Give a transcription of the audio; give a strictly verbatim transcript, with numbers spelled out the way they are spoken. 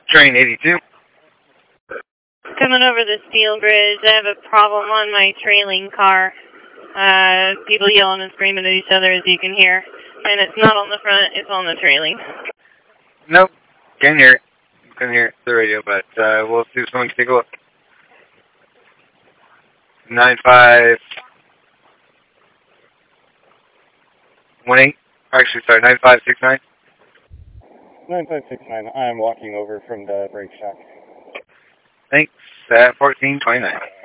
Train eighty-two. Coming over the steel bridge, I have a problem on my trailing car. Uh, people yelling and screaming at each other, as you can hear. And it's not on the front, it's on the trailing. Nope, can't hear it. Couldn't hear it through the radio, but uh, we'll see if someone can take a look. nine five one eight. Actually, sorry, nine five six nine. nine five six nine. I'm walking over from the brake shack. Thanks. At fourteen twenty-nine.